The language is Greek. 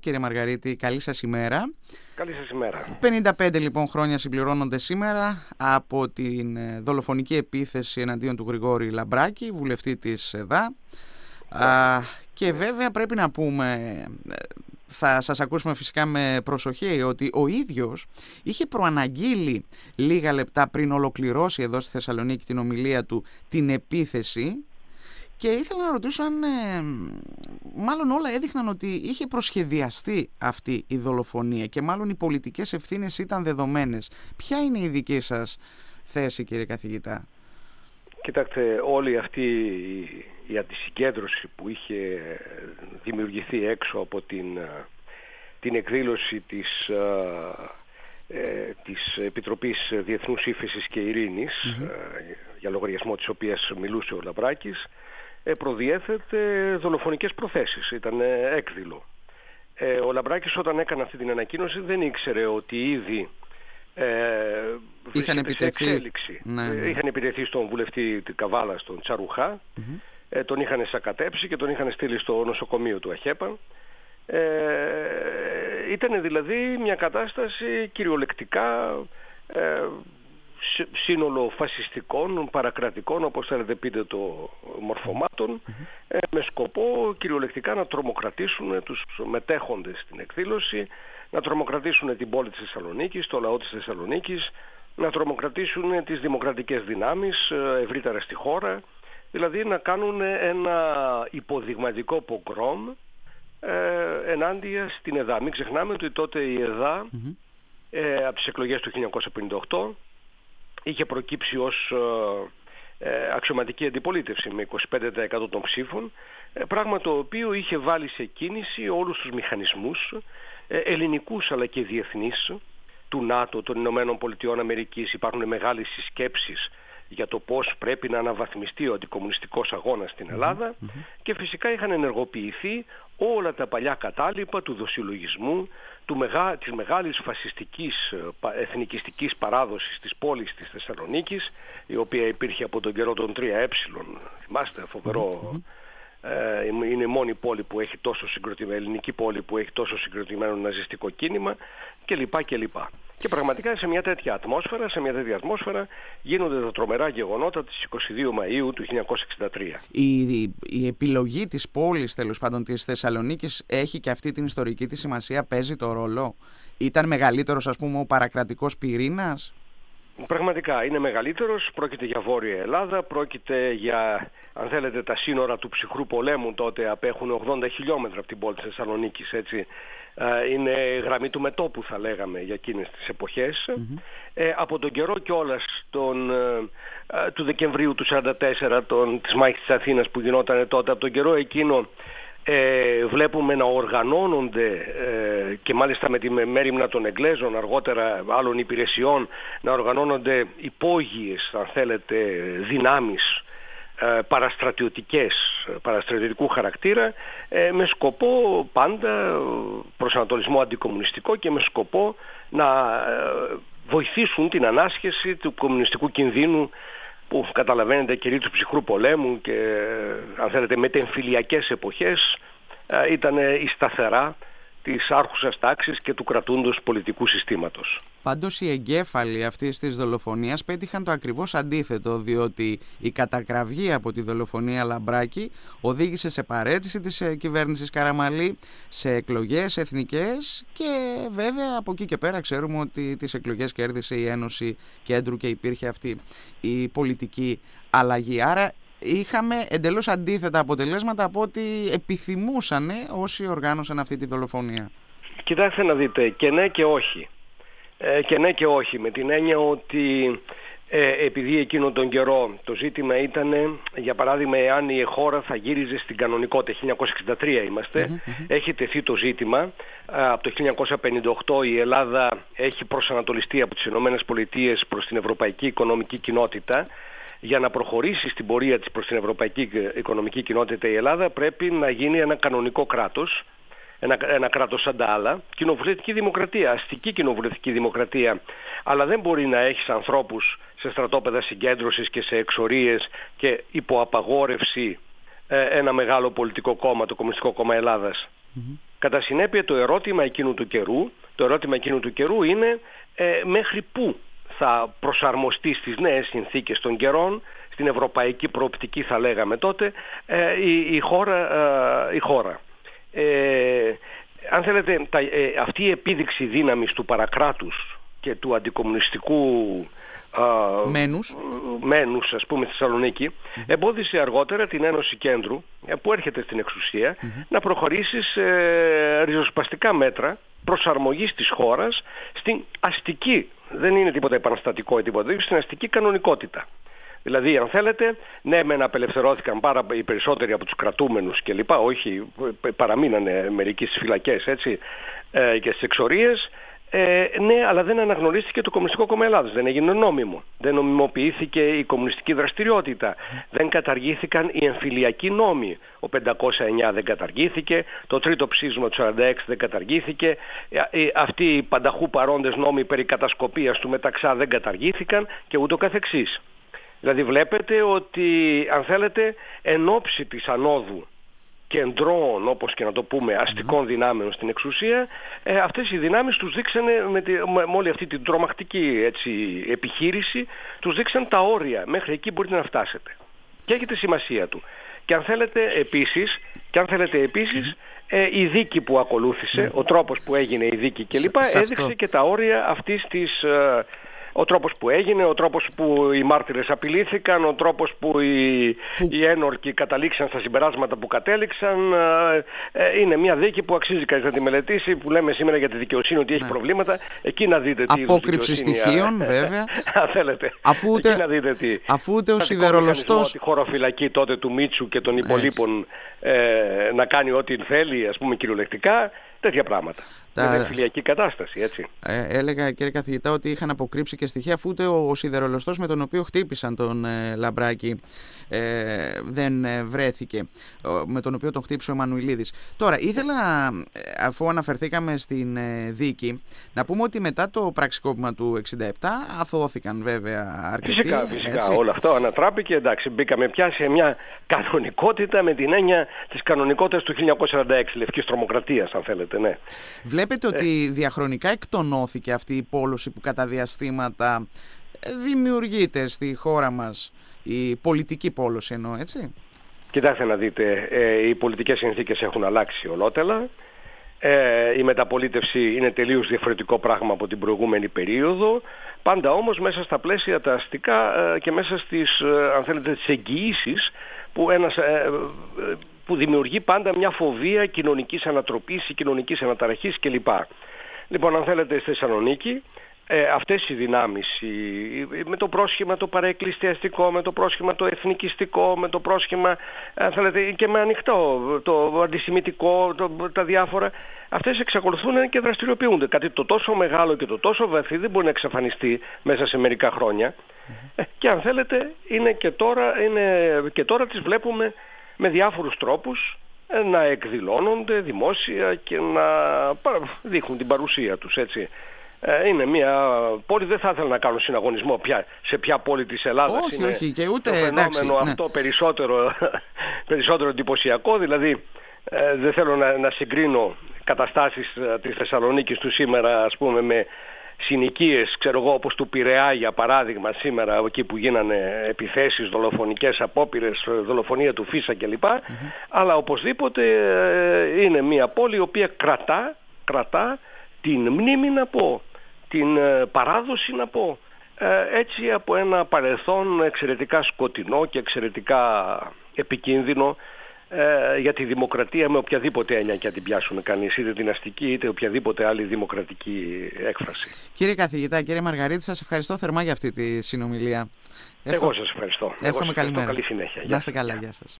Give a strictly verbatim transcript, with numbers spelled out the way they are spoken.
Κύριε Μαργαρίτη, καλή σας ημέρα. Καλή σας ημέρα. πενήντα πέντε λοιπόν χρόνια συμπληρώνονται σήμερα από την δολοφονική επίθεση εναντίον του Γρηγόρη Λαμπράκη, βουλευτή της ΕΔΑ. Α, και βέβαια πρέπει να πούμε, θα σας ακούσουμε φυσικά με προσοχή, ότι ο ίδιος είχε προαναγγείλει λίγα λεπτά πριν ολοκληρώσει εδώ στη Θεσσαλονίκη την ομιλία του την επίθεση. Και ήθελα να ρωτήσω αν ε, μάλλον όλα έδειχναν ότι είχε προσχεδιαστεί αυτή η δολοφονία και μάλλον οι πολιτικές ευθύνες ήταν δεδομένες. Ποια είναι η δική σας θέση, κύριε καθηγητά? Κοιτάξτε, όλη αυτή η αντισυγκέντρωση που είχε δημιουργηθεί έξω από την, την εκδήλωση της, ε, της Επιτροπής Διεθνούς Ύφεσης και Ειρήνης, mm-hmm. για λογαριασμό της οποίας μιλούσε ο Λαμπράκης, προδιέθετε δολοφονικές προθέσεις. Ήταν έκδηλο. Ο Λαμπράκης όταν έκανε αυτή την ανακοίνωση δεν ήξερε ότι ήδη ε, είχαν επιτεθεί. σε εξέλιξη. Ναι, ναι. Είχαν επιτεθεί στον βουλευτή της Καβάλας, τον Τσαρουχά, mm-hmm. ε, τον είχαν σακατέψει και τον είχαν στείλει στο νοσοκομείο του Αχέπα. Ε, ήταν δηλαδή μια κατάσταση κυριολεκτικά ε, σύνολο φασιστικών, παρακρατικών, όπως θέλετε πείτε το, μορφωμάτων, mm-hmm. ε, με σκοπό κυριολεκτικά να τρομοκρατήσουν τους μετέχοντες στην εκδήλωση, να τρομοκρατήσουν την πόλη της Θεσσαλονίκης, το λαό της Θεσσαλονίκης, να τρομοκρατήσουν τις δημοκρατικές δυνάμεις ευρύτερα στη χώρα, δηλαδή να κάνουν ένα υποδειγματικό πογκρόμ ε, ενάντια στην ΕΔΑ. Μην ξεχνάμε ότι τότε η ΕΔΑ mm-hmm. ε, από τις εκλογές του χίλια εννιακόσια πενήντα οκτώ είχε προκύψει ως ε, ε, αξιωματική αντιπολίτευση με είκοσι πέντε τοις εκατό των ψήφων, ε, πράγμα το οποίο είχε βάλει σε κίνηση όλους τους μηχανισμούς ε, ελληνικούς αλλά και διεθνείς του ΝΑΤΟ, των Ηνωμένων Πολιτειών Αμερικής. Υπάρχουν μεγάλες συσκέψεις για το πώς πρέπει να αναβαθμιστεί ο αντικομμουνιστικός αγώνας στην Ελλάδα mm-hmm. και φυσικά είχαν ενεργοποιηθεί όλα τα παλιά κατάλοιπα του δοσιολογισμού, του μεγά, της μεγάλης φασιστικής εθνικιστικής παράδοσης της πόλης της Θεσσαλονίκης, η οποία υπήρχε από τον καιρό των τρία ε, θυμάστε, φοβερό, mm-hmm. ε, είναι η μόνη πόλη που έχει τόσο συγκροτημένο, ελληνική πόλη που έχει τόσο συγκροτημένο ναζιστικό κίνημα κλπ. κλπ. Και πραγματικά σε μια τέτοια ατμόσφαιρα, σε μια τέτοια ατμόσφαιρα γίνονται τα τρομερά γεγονότα της εικοστή δεύτερη Μαΐου του χίλια εννιακόσια εξήντα τρία. Η, η, η επιλογή της πόλης, τέλος πάντων, της Θεσσαλονίκης έχει και αυτή την ιστορική της σημασία, παίζει το ρόλο? Ήταν μεγαλύτερος, ας πούμε, ο παρακρατικός πυρήνας? Πραγματικά είναι μεγαλύτερος, πρόκειται για Βόρεια Ελλάδα, πρόκειται για, αν θέλετε, τα σύνορα του ψυχρού πολέμου, τότε απέχουν ογδόντα χιλιόμετρα από την πόλη της Θεσσαλονίκης, έτσι. Είναι γραμμή του μετώπου, θα λέγαμε, για εκείνες τις εποχές. Mm-hmm. Ε, από τον καιρό κιόλας τον, ε, του Δεκεμβρίου του χίλια εννιακόσια σαράντα τέσσερα, τον, της μάχης της Αθήνας που γινόταν τότε, από τον καιρό εκείνο ε, βλέπουμε να οργανώνονται ε, και μάλιστα με τη μέριμνα των Εγγλέζων, αργότερα άλλων υπηρεσιών, να οργανώνονται υπόγειες, αν θέλετε, δυνάμεις παραστρατιωτικές, παραστρατιωτικού χαρακτήρα, με σκοπό πάντα προσανατολισμό αντικομμουνιστικό και με σκοπό να βοηθήσουν την ανάσχεση του κομμουνιστικού κινδύνου που καταλαβαίνετε κυρίως του ψυχρού πολέμου και, αν θέλετε, μετεμφυλιακές εποχές ήταν η σταθερά της άρχουσας τάξης και του κρατούντος πολιτικού συστήματος. Πάντως οι εγκέφαλοι αυτής της δολοφονίας πέτυχαν το ακριβώς αντίθετο, διότι η κατακραυγή από τη δολοφονία Λαμπράκη οδήγησε σε παραίτηση της κυβέρνησης Καραμανλή, σε εκλογές εθνικές και βέβαια από εκεί και πέρα ξέρουμε ότι τις εκλογές κέρδισε η Ένωση Κέντρου και υπήρχε αυτή η πολιτική αλλαγή. Άρα είχαμε εντελώς αντίθετα αποτελέσματα από ό,τι επιθυμούσαν όσοι οργάνωσαν αυτή τη δολοφονία. Κοιτάξτε να δείτε, και ναι και όχι. Ε, και ναι και όχι, με την έννοια ότι ε, επειδή εκείνον τον καιρό το ζήτημα ήταν, για παράδειγμα, εάν η χώρα θα γύριζε στην κανονικότητα, χίλια εννιακόσια εξήντα τρία είμαστε, mm-hmm, mm-hmm. έχει τεθεί το ζήτημα, από το χίλια εννιακόσια πενήντα οκτώ η Ελλάδα έχει προσανατολιστεί από τις Ηνωμένες Πολιτείες προς την Ευρωπαϊκή Οικονομική Κοινότητα. Για να προχωρήσει στην πορεία της προς την Ευρωπαϊκή Οικονομική Κοινότητα η Ελλάδα πρέπει να γίνει ένα κανονικό κράτος, ένα, ένα κράτος σαν τα άλλα, κοινοβουλευτική δημοκρατία, αστική κοινοβουλευτική δημοκρατία, αλλά δεν μπορεί να έχεις ανθρώπους σε στρατόπεδα συγκέντρωσης και σε εξορίες και υπό απαγόρευση ε, ένα μεγάλο πολιτικό κόμμα, το Κομμουνιστικό Κόμμα Ελλάδας. Mm-hmm. Κατά συνέπεια το ερώτημα εκείνου του καιρού, το ερώτημα εκείνου του καιρού είναι ε, μέχρι πού θα προσαρμοστεί στις νέες συνθήκες των καιρών, στην ευρωπαϊκή προοπτική θα λέγαμε τότε, ε, η, η χώρα. Ε, η χώρα. Ε, αν θέλετε, τα, ε, αυτή η επίδειξη δύναμης του παρακράτους και του αντικομμουνιστικού Uh, μένους. μένους ας πούμε στη Θεσσαλονίκη mm-hmm. εμπόδισε αργότερα την Ένωση Κέντρου που έρχεται στην εξουσία mm-hmm. να προχωρήσει σε ριζοσπαστικά μέτρα προσαρμογής της χώρας στην αστική, δεν είναι τίποτα επαναστατικό ή τίποτα, στην αστική κανονικότητα. Δηλαδή, αν θέλετε, ναι, μεν απελευθερώθηκαν πάρα οι περισσότεροι από τους κρατούμενους και λοιπά, όχι, παραμείνανε μερικοί στις φυλακές, έτσι, ε, και στις εξορίες. Ε, ναι, αλλά δεν αναγνωρίστηκε το Κομμουνιστικό Κόμμα Ελλάδος, δεν έγινε νόμιμο, δεν νομιμοποιήθηκε η κομμουνιστική δραστηριότητα, δεν καταργήθηκαν οι εμφυλιακοί νόμοι, ο πεντακόσια εννιά δεν καταργήθηκε, το τρίτο ψήφισμα του σαράντα έξι δεν καταργήθηκε, αυτοί οι πανταχού παρόντες νόμοι περί κατασκοπίας του Μεταξά δεν καταργήθηκαν και ούτω καθεξής. Δηλαδή βλέπετε ότι, αν θέλετε, εν ώψη της ανόδου κεντρών, όπως και να το πούμε, αστικών δυνάμεων στην εξουσία, ε, αυτές οι δυνάμεις τους δείξανε με, τη, με, με όλη αυτή την τρομακτική, έτσι, επιχείρηση, τους δείξαν τα όρια, μέχρι εκεί μπορείτε να φτάσετε. Και έχει τη σημασία του. Και αν θέλετε επίσης, και αν θέλετε επίσης ε, η δίκη που ακολούθησε, ο τρόπος που έγινε η δίκη κλπ. Έδειξε και τα όρια αυτής της... Ε, ο τρόπος που έγινε, ο τρόπος που οι μάρτυρες απειλήθηκαν, ο τρόπος που οι, που... οι ένορκοι καταλήξαν στα συμπεράσματα που κατέληξαν. Ε, είναι μια δίκη που αξίζει κανείς να τη μελετήσει, που λέμε σήμερα για τη δικαιοσύνη ότι έχει ναι. προβλήματα. Εκεί να δείτε τι απόκρυψη στοιχείων, βέβαια. Αν θέλετε. Αφού ούτε, εκεί να δείτε τι. Αφού ούτε ο σιδερολοστός... Τη χωροφυλακή τότε του Μίτσου και των υπολείπων ε, να κάνει ό,τι θέλει, ας πούμε κυριολεκτικά, τέτοια πράγματα. Τα... Είναι εμφυλιακή κατάσταση, έτσι. Ε, έλεγα, κύριε καθηγητά, ότι είχαν αποκρύψει και στοιχεία, αφού ούτε ο, ο σιδερολοστός με τον οποίο χτύπησαν τον ε, Λαμπράκη ε, δεν ε, βρέθηκε, με τον οποίο τον χτύπησε ο Εμμανουηλίδης. Τώρα, ήθελα, αφού αναφερθήκαμε στην ε, δίκη, να πούμε ότι μετά το πραξικόπημα του εξήντα επτά αθώθηκαν βέβαια αρκετοί. Φυσικά, φυσικά. Έτσι. Όλο αυτό ανατράπηκε, εντάξει, μπήκαμε πια σε μια κανονικότητα με την έννοια της κανονικότητας του χίλια εννιακόσια σαράντα έξι, λευκής τρομοκρατίας, αν θέλετε, ναι. Βλέπετε ότι διαχρονικά εκτονώθηκε αυτή η πόλωση που κατά διαστήματα δημιουργείται στη χώρα μας, η πολιτική πόλωση εννοώ, έτσι. Κοιτάξτε να δείτε, ε, οι πολιτικές συνθήκες έχουν αλλάξει ολότελα. Ε, η μεταπολίτευση είναι τελείως διαφορετικό πράγμα από την προηγούμενη περίοδο. Πάντα όμως μέσα στα πλαίσια τα αστικά ε, και μέσα στις, ε, αν θέλετε, τις εγγυήσεις που ένας... Ε, ε, που δημιουργεί πάντα μια φοβία κοινωνικής ανατροπής ή κοινωνικής αναταραχής κλπ. Λοιπόν, αν θέλετε, στη Θεσσαλονίκη, ε, αυτές οι δυνάμεις, οι, με το πρόσχημα το παραεκκλησιαστικό, με το πρόσχημα το εθνικιστικό, με το πρόσχημα, αν θέλετε, και με ανοιχτό, το αντισημιτικό, το, τα διάφορα, αυτές εξακολουθούν και δραστηριοποιούνται. Κάτι το τόσο μεγάλο και το τόσο βαθύ δεν μπορεί να εξαφανιστεί μέσα σε μερικά χρόνια. Mm-hmm. Ε, και αν θέλετε, είναι και τώρα, είναι, και τώρα τις βλέπουμε με διάφορους τρόπους να εκδηλώνονται δημόσια και να δείχνουν την παρουσία τους, έτσι. Είναι μια πόλη, δεν θα ήθελα να κάνω συναγωνισμό πια, σε ποια πόλη της Ελλάδας όχι, είναι όχι, και ούτε, το φαινόμενο εντάξει, αυτό ναι. περισσότερο, περισσότερο εντυπωσιακό. Δηλαδή ε, δεν θέλω να, να συγκρίνω καταστάσεις της Θεσσαλονίκης του σήμερα, ας πούμε, με συνοικίες, ξέρω εγώ, όπως του Πειραιά για παράδειγμα σήμερα, εκεί που γίνανε επιθέσεις, δολοφονικές απόπειρες, δολοφονία του Φίσα κλπ. Mm-hmm. Αλλά οπωσδήποτε ε, είναι μια πόλη η οποία κρατά, κρατά την μνήμη, να πω, την ε, παράδοση, να πω, ε, έτσι από ένα παρελθόν εξαιρετικά σκοτεινό και εξαιρετικά επικίνδυνο ε, για τη δημοκρατία με οποιαδήποτε έννοια και αν την πιάσουμε κανείς, είτε δυναστική είτε οποιαδήποτε άλλη δημοκρατική έκφραση. Κύριε καθηγητά, κύριε Μαργαρίτη, σας ευχαριστώ θερμά για αυτή τη συνομιλία. Εγώ σας ευχαριστώ. Εύχομαι Εγώ σας ευχαριστώ. καλημέρα. Καλή συνέχεια. Να είστε καλά, γεια σας.